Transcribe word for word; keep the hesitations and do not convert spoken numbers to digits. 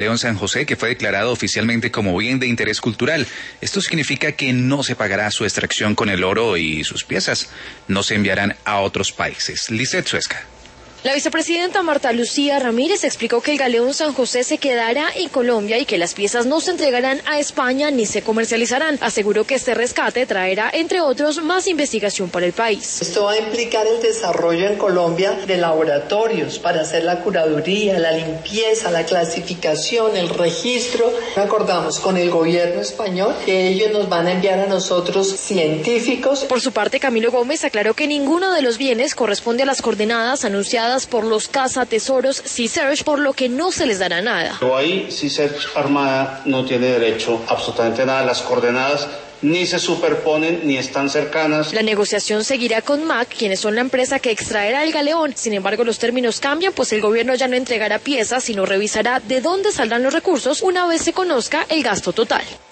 Galeón San José, que fue declarado oficialmente como bien de interés cultural. Esto significa que no se pagará su extracción con el oro y sus piezas no se enviarán a otros países. Lisette Suesca. La vicepresidenta Marta Lucía Ramírez explicó que el Galeón San José se quedará en Colombia y que las piezas no se entregarán a España ni se comercializarán. Aseguró que este rescate traerá, entre otros, más investigación para el país. Esto va a implicar el desarrollo en Colombia de laboratorios para hacer la curaduría, la limpieza, la clasificación, el registro. Acordamos con el gobierno español que ellos nos van a enviar a nosotros científicos. Por su parte, Camilo Gómez aclaró que ninguno de los bienes corresponde a las coordenadas anunciadas por los cazatesoros Sea Search, por lo que no se les dará nada. Pero ahí Sea Search Armada no tiene derecho absolutamente nada. Las coordenadas ni se superponen ni están cercanas. La negociación seguirá con M A C, quienes son la empresa que extraerá el galeón. Sin embargo, los términos cambian, pues el gobierno ya no entregará piezas, sino revisará de dónde saldrán los recursos una vez se conozca el gasto total.